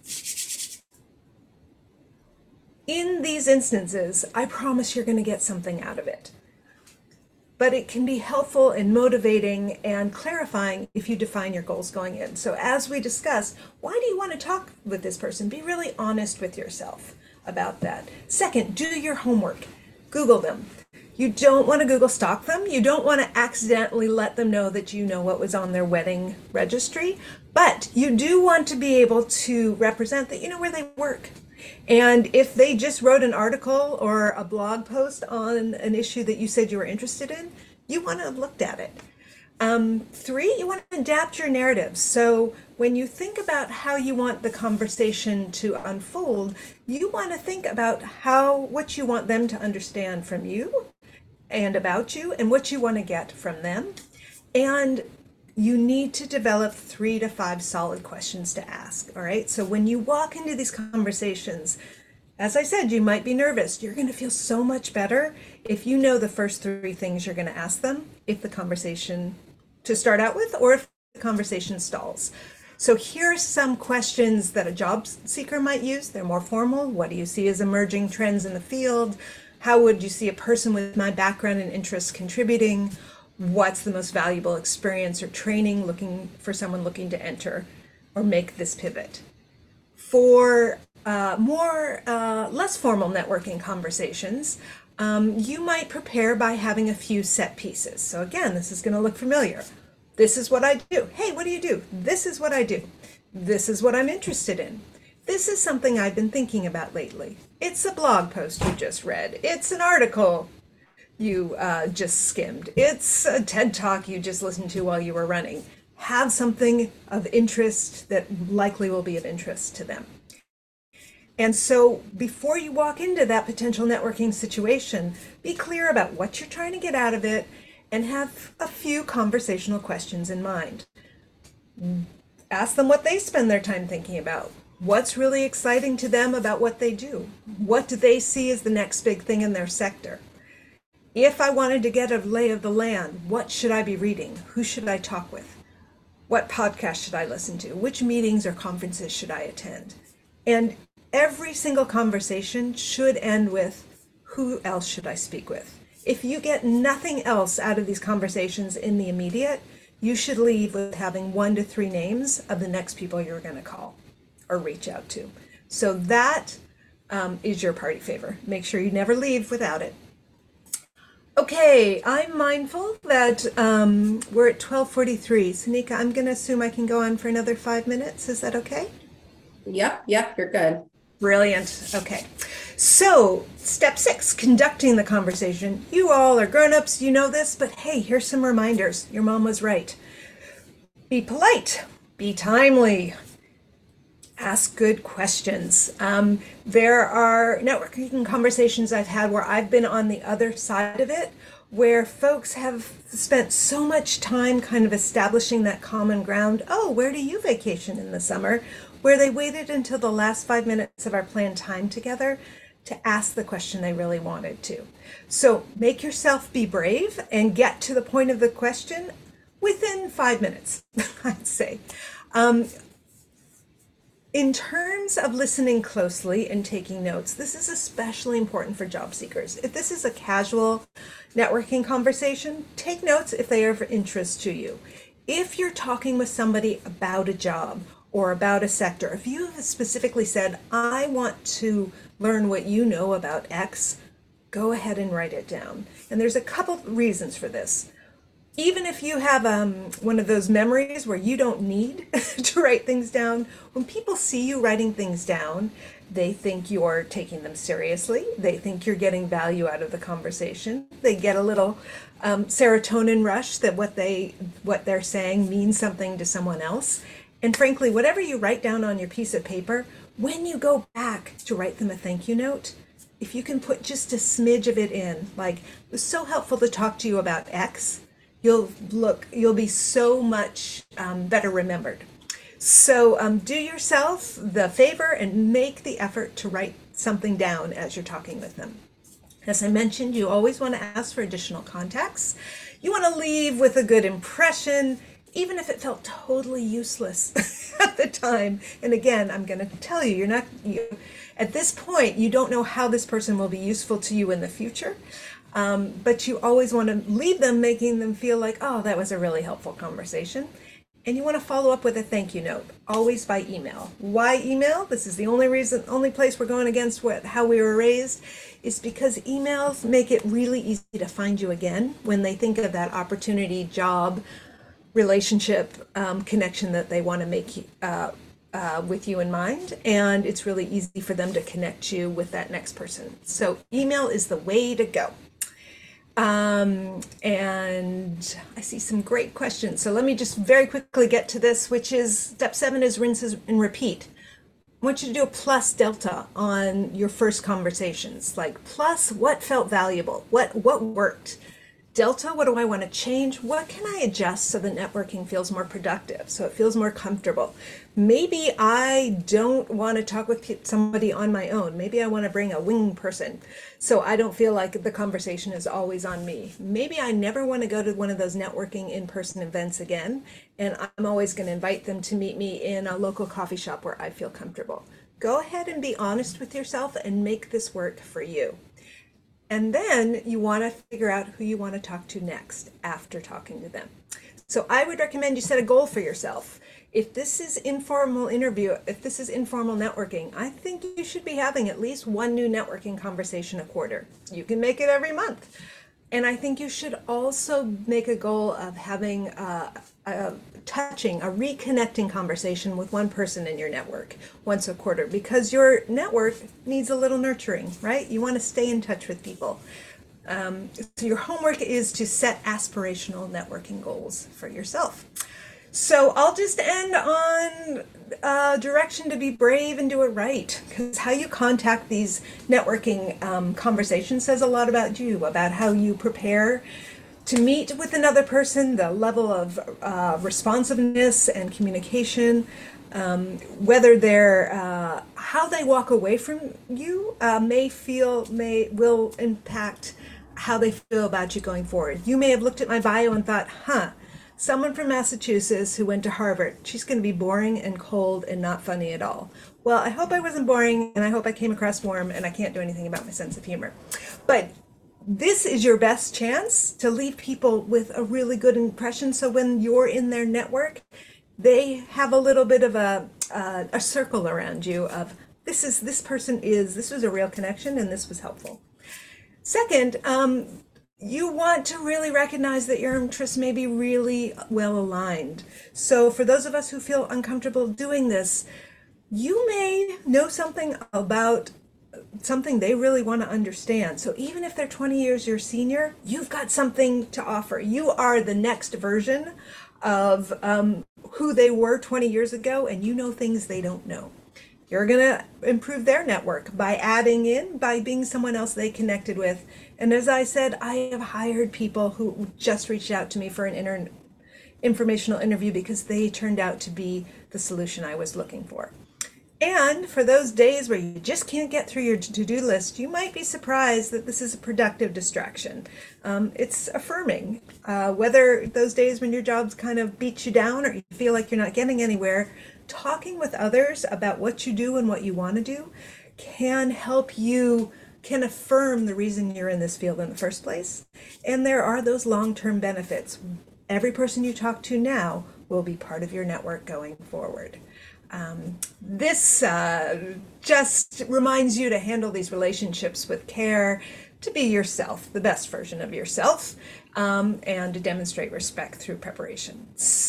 In these instances, I promise you're going to get something out of it. But it can be helpful and motivating and clarifying if you define your goals going in. So as we discussed, why do you want to talk with this person? Be really honest with yourself about that. Second, do your homework. Google them. You don't want to Google stalk them. You don't want to accidentally let them know that you know what was on their wedding registry, but you do want to be able to represent that you know where they work. And if they just wrote an article or a blog post on an issue that you said you were interested in, you want to have looked at it. Um, three, you want to adapt your narratives. So when you think about how you want the conversation to unfold, you want to think about how, what you want them to understand from you and about you, and what you want to get from them. And you need to develop three to five solid questions to ask. All right. So when you walk into these conversations, as I said, you might be nervous. You're going to feel so much better if you know the first three things you're going to ask them, if the conversation to start out with, or if the conversation stalls. So here are some questions that a job seeker might use. They're more formal. What do you see as emerging trends in the field? How would you see a person with my background and interests contributing? What's the most valuable experience or training looking for someone looking to enter or make this pivot? For uh, more, uh, less formal networking conversations, um, you might prepare by having a few set pieces. So again, this is going to look familiar. This is what I do. Hey, what do you do? This is what I do. This is what I'm interested in. This is something I've been thinking about lately. It's a blog post you just read. It's an article you uh, just skimmed. It's a TED Talk you just listened to while you were running. Have something of interest that likely will be of interest to them. And so before you walk into that potential networking situation, be clear about what you're trying to get out of it and have a few conversational questions in mind. Ask them what they spend their time thinking about. What's really exciting to them about what they do? What do they see as the next big thing in their sector? If I wanted to get a lay of the land, what should I be reading? Who should I talk with? What podcast should I listen to? Which meetings or conferences should I attend? And every single conversation should end with, who else should I speak with? If you get nothing else out of these conversations in the immediate, you should leave with having one to three names of the next people you're going to call or reach out to. So that um, is your party favor. Make sure you never leave without it. Okay, I'm mindful that um, we're at twelve forty-three. Sunika, I'm going to assume I can go on for another five minutes. Is that okay? Yep, yep, you're good. Brilliant. Okay. So, step six, conducting the conversation. You all are grown-ups, you know this, but hey, here's some reminders. Your mom was right. Be polite. Be timely. Ask good questions. Um, there are networking conversations I've had where I've been on the other side of it, where folks have spent so much time kind of establishing that common ground. Oh, where do you vacation in the summer? Where they waited until the last five minutes of our planned time together to ask the question they really wanted to. So make yourself be brave and get to the point of the question within five minutes, I'd say. Um, In terms of listening closely and taking notes, this is especially important for job seekers. If this is a casual networking conversation, take notes if they are of interest to you. If you're talking with somebody about a job or about a sector, if you have specifically said, I want to learn what you know about X, go ahead and write it down. And there's a couple reasons for this. Even if you have um, one of those memories where you don't need to write things down, when people see you writing things down, they think you're taking them seriously. They think you're getting value out of the conversation. They get a little um, serotonin rush that what they what they're saying means something to someone else. And frankly, whatever you write down on your piece of paper, when you go back to write them a thank you note, if you can put just a smidge of it in, like, it was so helpful to talk to you about X, you'll look, you'll be so much um, better remembered. So um, do yourself the favor and make the effort to write something down as you're talking with them. As I mentioned, you always want to ask for additional contacts. You want to leave with a good impression, even if it felt totally useless at the time. And again, I'm going to tell you, you're not, you, at this point, you don't know how this person will be useful to you in the future. Um, but you always want to leave them making them feel like, oh, that was a really helpful conversation. And you want to follow up with a thank you note, always by email. Why email? This is the only reason, only place we're going against what how we were raised, is because emails make it really easy to find you again when they think of that opportunity, job, relationship, um, connection that they want to make uh, uh, with you in mind. And it's really easy for them to connect you with that next person. So email is the way to go. Um, and I see some great questions. So let me just very quickly get to this, which is step seven is rinses and repeat. I want you to do a plus delta on your first conversations, like plus what felt valuable, what what worked. Delta, what do I want to change? What can I adjust so the networking feels more productive, so it feels more comfortable? Maybe I don't want to talk with somebody on my own. Maybe I want to bring a wing person so I don't feel like the conversation is always on me. Maybe I never want to go to one of those networking in-person events again, and I'm always going to invite them to meet me in a local coffee shop where I feel comfortable. Go ahead and be honest with yourself and make this work for you. And then you want to figure out who you want to talk to next after talking to them. So I would recommend you set a goal for yourself. If this is informal interview, if this is informal networking, I think you should be having at least one new networking conversation a quarter. You can make it every month. And I think you should also make a goal of having a, a touching, a reconnecting conversation with one person in your network once a quarter, because your network needs a little nurturing, right? You want to stay in touch with people. Um, so your homework is to set aspirational networking goals for yourself. So I'll just end on uh, direction to be brave and do it right, because how you contact these networking um, conversations says a lot about you, about how you prepare to meet with another person, the level of uh, responsiveness and communication, um, whether they're, uh, how they walk away from you uh, may feel, may, will impact how they feel about you going forward. You may have looked at my bio and thought, huh, someone from Massachusetts who went to Harvard, she's going to be boring and cold and not funny at all. Well, I hope I wasn't boring, and I hope I came across warm, and I can't do anything about my sense of humor. But this is your best chance to leave people with a really good impression. So when you're in their network, they have a little bit of a, uh, a circle around you of this is, this person is, this was a real connection and this was helpful. Second, um, you want to really recognize that your interests may be really well aligned. So for those of us who feel uncomfortable doing this, you may know something about something they really want to understand. So even if they're twenty years your senior, you've got something to offer. You are the next version of um, who they were twenty years ago, and you know things they don't know. You're going to improve their network by adding in, by being someone else they connected with. And as I said, I have hired people who just reached out to me for an inter- informational interview because they turned out to be the solution I was looking for. And for those days where you just can't get through your to-do list, you might be surprised that this is a productive distraction. Um, it's affirming. Uh, whether those days when your jobs kind of beat you down or you feel like you're not getting anywhere, talking with others about what you do and what you want to do can help you, can affirm the reason you're in this field in the first place. And there are those long-term benefits. Every person you talk to now will be part of your network going forward. Um, this uh, just reminds you to handle these relationships with care, to be yourself, the best version of yourself, um, and to demonstrate respect through preparation.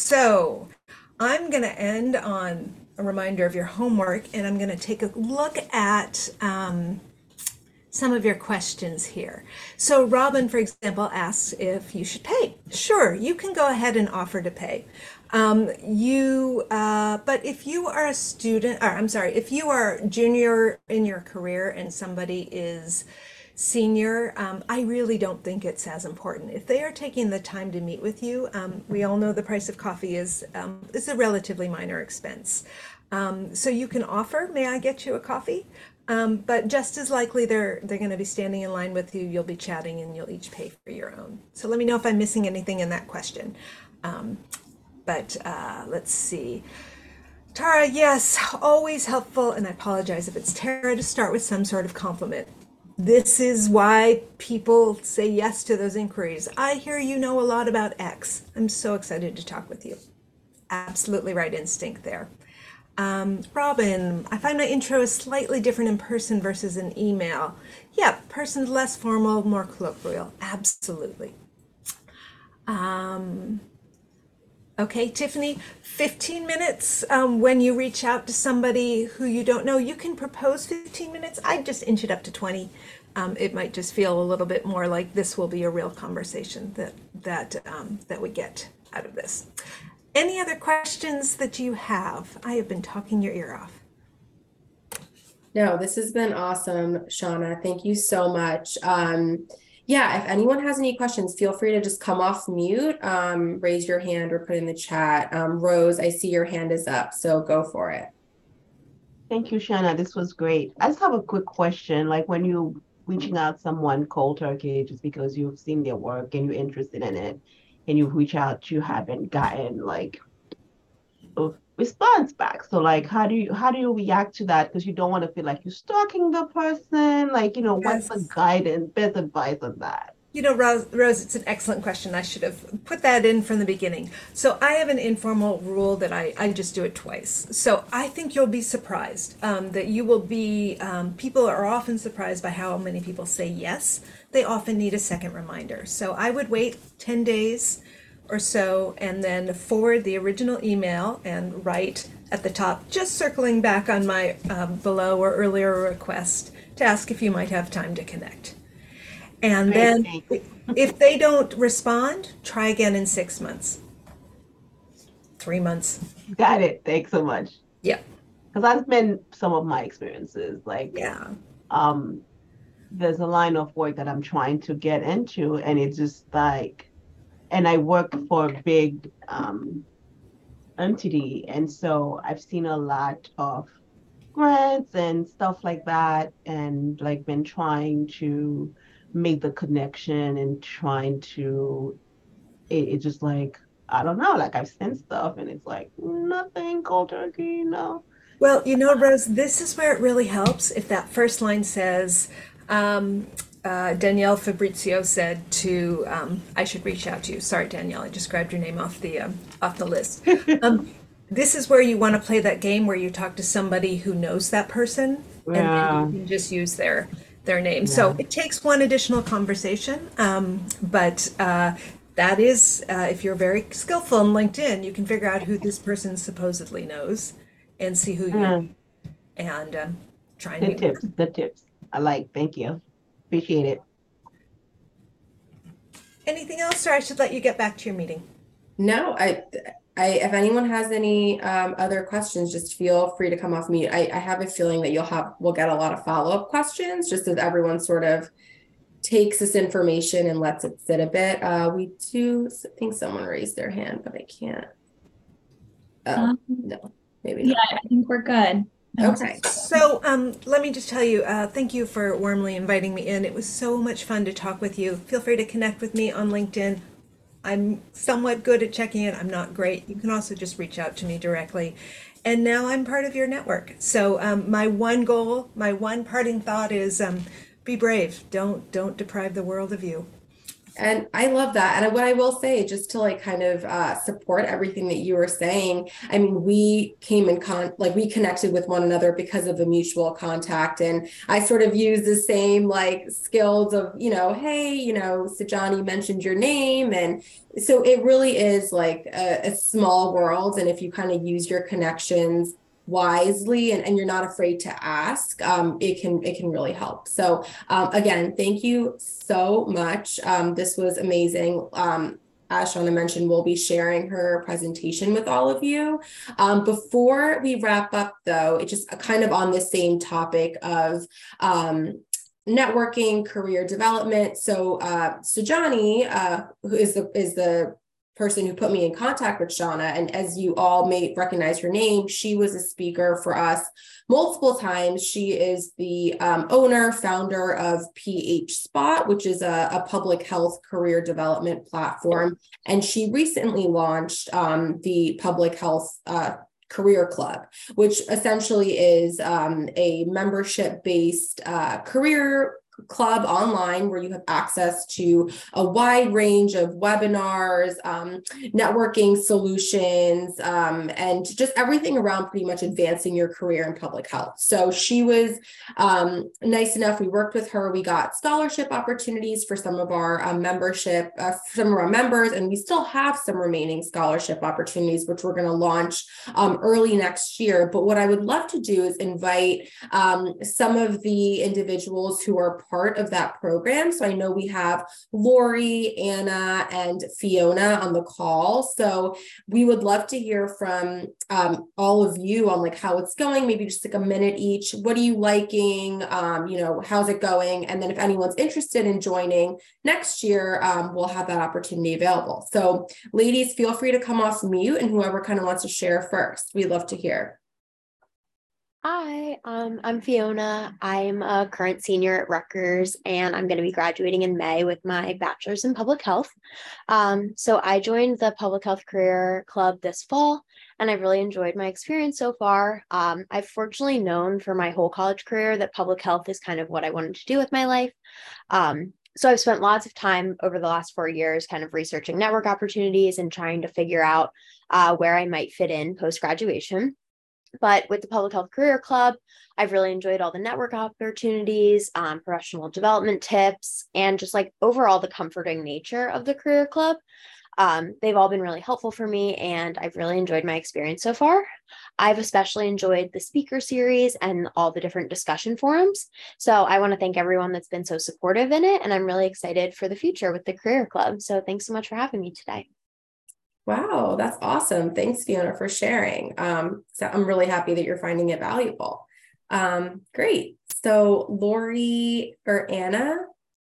So I'm going to end on a reminder of your homework, and I'm going to take a look at um, some of your questions here. So Robin, for example, asks if you should pay. Sure, you can go ahead and offer to pay. Um, you, uh, but if you are a student, or I'm sorry, if you are junior in your career and somebody is senior, um, I really don't think it's as important. If they are taking the time to meet with you, um, we all know the price of coffee is, um, is a relatively minor expense. Um, so you can offer, may I get you a coffee? Um, but just as likely they're they're going to be standing in line with you, you'll be chatting and you'll each pay for your own. So let me know if I'm missing anything in that question. Um, but uh, let's see. Tara, yes, always helpful, and I apologize if it's Tara, to start with some sort of compliment. This is why people say yes to those inquiries. I hear you know a lot about X. I'm so excited to talk with you. Absolutely right instinct there. Um, Robin, I find my intro is slightly different in person versus an email. Yeah, person's less formal, more colloquial. Absolutely. Um, okay, Tiffany, fifteen minutes um, when you reach out to somebody who you don't know. You can propose fifteen minutes. I'd just inch it up to twenty. Um, it might just feel a little bit more like this will be a real conversation that that um, that we get out of this. Any other questions that you have? I have been talking your ear off. No, this has been awesome, Shauna. Thank you so much. Um, yeah, if anyone has any questions, feel free to just come off mute, um, raise your hand or put in the chat. Um, Rose, I see your hand is up, so go for it. Thank you, Shauna. This was great. I just have a quick question. Like when you reaching out someone cold turkey just because you've seen their work and you're interested in it, and you reach out, you haven't gotten like a response back. So like, how do you how do you react to that? Because you don't want to feel like you're stalking the person. Like, you know, what's Yes. the guidance, best advice on that? You know, Rose, Rose, it's an excellent question. I should have put that in from the beginning. So I have an informal rule that I, I just do it twice. So I think you'll be surprised um, that you will be, um, people are often surprised by how many people say yes. They often need a second reminder. So I would wait ten days or so and then forward the original email and write at the top, just circling back on my um, below or earlier request to ask if you might have time to connect. And then if they don't respond, try again in six months, three months. Got it. Thanks so much. Yeah. Because that's been some of my experiences. Like, Yeah. um, there's a line of work that I'm trying to get into, and it's just like, and I work for a big um, entity, and so I've seen a lot of grants and stuff like that, and like been trying to make the connection and trying to it, it's just like I don't know, like I've sent stuff and it's like nothing cold turkey, no. Well, you know, Rose, this is where it really helps if that first line says, um, uh, Danielle Fabrizio said to, um, I should reach out to you. Sorry, Danielle, I just grabbed your name off the um, off the list. Um, this is where you want to play that game where you talk to somebody who knows that person, and Yeah. then you can just use their their name. So it takes one additional conversation, um, but uh, that is, uh, if you're very skillful in LinkedIn, you can figure out who this person supposedly knows and see who you Mm. and um, try and The meet. tips, the tips. I like, thank you. Appreciate it. Anything else, or I should let you get back to your meeting? No, I, I, if anyone has any um, other questions, just feel free to come off mute. I, I have a feeling that you'll have, we'll get a lot of follow-up questions just as everyone sort of takes this information and lets it sit a bit. Uh, we do think someone raised their hand, but I can't. Oh, Um, no, maybe Yeah, not. I think we're good. Okay. So um, let me just tell you, uh, thank you for warmly inviting me in. It was so much fun to talk with you. Feel free to connect with me on LinkedIn. I'm somewhat good at checking in. I'm not great. You can also just reach out to me directly. And now I'm part of your network. So um, my one goal, my one parting thought is um, be brave. Don't don't deprive the world of you. And I love that. And what I will say, just to like kind of uh, support everything that you were saying, I mean, we came in con like we connected with one another because of a mutual contact. And I sort of use the same like skills of, you know, hey, you know, Sajani mentioned your name. And so it really is like a, a small world. And if you kind of use your connections wisely and, and you're not afraid to ask, um, it can it can really help. So um, again, thank you so much. Um, this was amazing. Um, as Shauna mentioned, we'll be sharing her presentation with all of you. Um, before we wrap up though, it's just kind of on the same topic of um, networking, career development. So uh, Sajani, uh, who is the is the person who put me in contact with Shauna. And as you all may recognize her name, she was a speaker for us multiple times. She is the um, owner, founder of P H Spot, which is a, a public health career development platform. And she recently launched um, the Public Health uh, Career Club, which essentially is um, a membership-based uh, career club online where you have access to a wide range of webinars, um, networking solutions, um, and just everything around pretty much advancing your career in public health. So she was um, nice enough. We worked with her. We got scholarship opportunities for some of our um, membership, uh, some of our members, and we still have some remaining scholarship opportunities, which we're going to launch um, early next year. But what I would love to do is invite um, some of the individuals who are part of that program. So I know we have Lori, Anna, and Fiona on the call. So we would love to hear from um, all of you on like how it's going, maybe just like a minute each. What are you liking? Um, you know, how's it going? And then if anyone's interested in joining next year, um, we'll have that opportunity available. So ladies, feel free to come off mute, and whoever kind of wants to share first, we'd love to hear. Hi, um, I'm Fiona. I'm a current senior at Rutgers, and I'm going to be graduating in May with my bachelor's in public health. Um, so I joined the Public Health Career Club this fall, and I've really enjoyed my experience so far. Um, I've fortunately known for my whole college career that public health is kind of what I wanted to do with my life. Um, so I've spent lots of time over the last four years kind of researching network opportunities and trying to figure out uh, where I might fit in post-graduation. But with the Public Health Career Club, I've really enjoyed all the network opportunities, um, professional development tips, and just like overall the comforting nature of the Career Club. Um, they've all been really helpful for me, and I've really enjoyed my experience so far. I've especially enjoyed the speaker series and all the different discussion forums. So I want to thank everyone that's been so supportive in it, and I'm really excited for the future with the Career Club. So thanks so much for having me today. Wow, that's awesome. Thanks, Fiona, for sharing. Um, so I'm really happy that you're finding it valuable. Um, great. So Lori or Anna?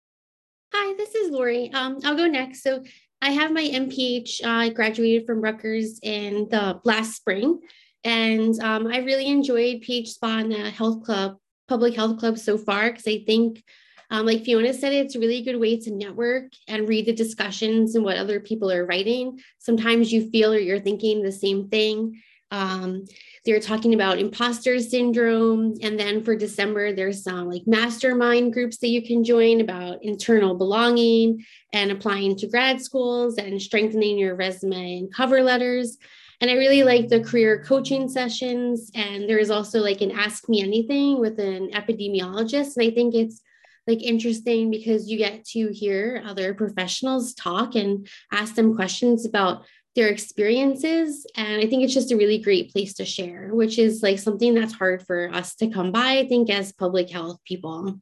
Hi, this is Lori. Um, I'll go next. So I have my M P H. Uh, I graduated from Rutgers in the last spring, and um, I really enjoyed P H Spa and the health club, public health club so far, because I think Um, like Fiona said, it's a really good way to network and read the discussions and what other people are writing. Sometimes you feel or you're thinking the same thing. Um, they're talking about imposter syndrome. And then for December, there's some like mastermind groups that you can join about internal belonging and applying to grad schools and strengthening your resume and cover letters. And I really like the career coaching sessions. And there is also like an Ask Me Anything with an epidemiologist. And I think it's like interesting because you get to hear other professionals talk and ask them questions about their experiences. And I think it's just a really great place to share, which is like something that's hard for us to come by, I think, as public health people.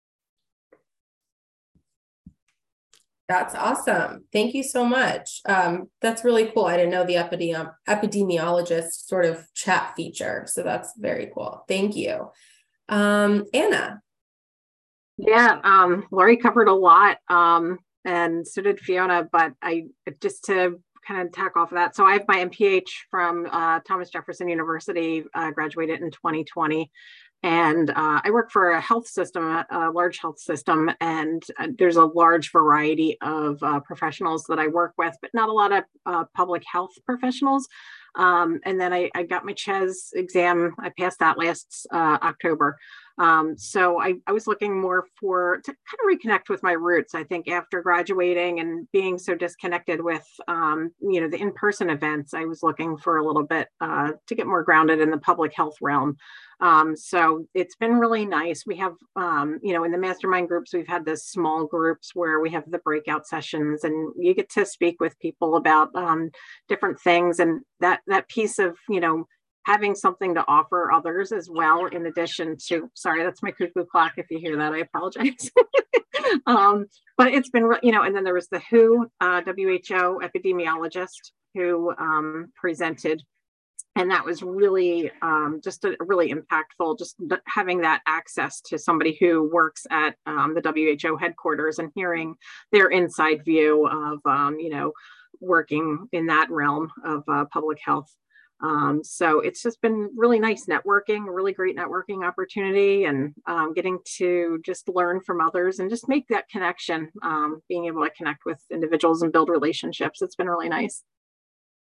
That's awesome. Thank you so much. Um, that's really cool. I didn't know the epidemi- epidemiologist sort of chat feature. So that's very cool. Thank you. Um, Anna. Yeah, um, Lori covered a lot, um, and so did Fiona, but I just to kind of tack off of that. So I have my M P H from uh, Thomas Jefferson University, uh, graduated in twenty twenty. And uh, I work for a health system, a large health system, and uh, there's a large variety of uh, professionals that I work with, but not a lot of uh, public health professionals. Um, and then I, I got my C H E S exam. I passed that last uh, October. Um, so I, I was looking more for to kind of reconnect with my roots. I think after graduating and being so disconnected with, um, you know, the in-person events, I was looking for a little bit uh, to get more grounded in the public health realm. Um, so it's been really nice. We have, um, you know, in the mastermind groups, we've had this small groups where we have the breakout sessions and you get to speak with people about um, different things. And that, that piece of, you know, having something to offer others as well, in addition to, sorry, that's my cuckoo clock. If you hear that, I apologize. um, but it's been, you know, and then there was the W H O, uh, W H O epidemiologist who um, presented. And that was really um, just a, really impactful, just having that access to somebody who works at um, the W H O headquarters and hearing their inside view of, um, you know, working in that realm of uh, public health. Um, so it's just been really nice networking, a really great networking opportunity, and um, getting to just learn from others and just make that connection, um, being able to connect with individuals and build relationships. It's been really nice.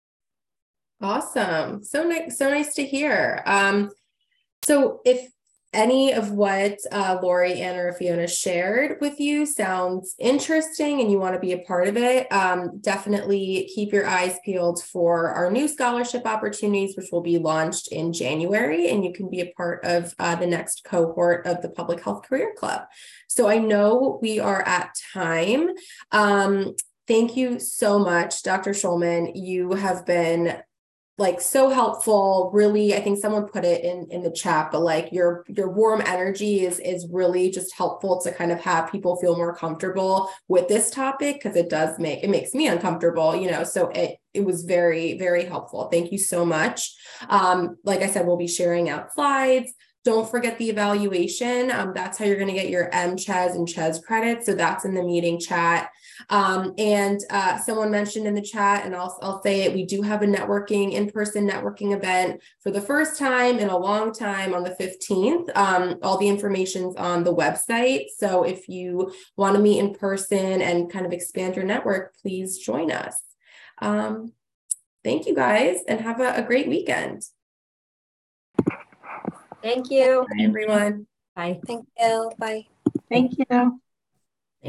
Awesome. So nice. So nice to hear. Um, so if any of what uh, Lori, Anna, or Fiona shared with you sounds interesting and you want to be a part of it, um, definitely keep your eyes peeled for our new scholarship opportunities, which will be launched in January, and you can be a part of uh, the next cohort of the Public Health Career Club. So I know we are at time. Um, thank you so much, Doctor Schulman. You have been like so helpful. Really, I think someone put it in in the chat, but like your your warm energy is is really just helpful to kind of have people feel more comfortable with this topic, because it does make it makes me uncomfortable, you know. So it it was very, very helpful. Thank you so much. Um, like I said, we'll be sharing out slides. Don't forget the evaluation. Um, that's how you're going to get your M C H E S and C H E S credits. So that's in the meeting chat. Um, and uh, someone mentioned in the chat, and I'll, I'll say it, we do have a networking, in-person networking event for the first time in a long time on the fifteenth. Um, all the information's on the website. So if you want to meet in person and kind of expand your network, please join us. Um, thank you guys, and have a, a great weekend. Thank you. Bye, everyone. Bye. Thank you. Bye. Thank you.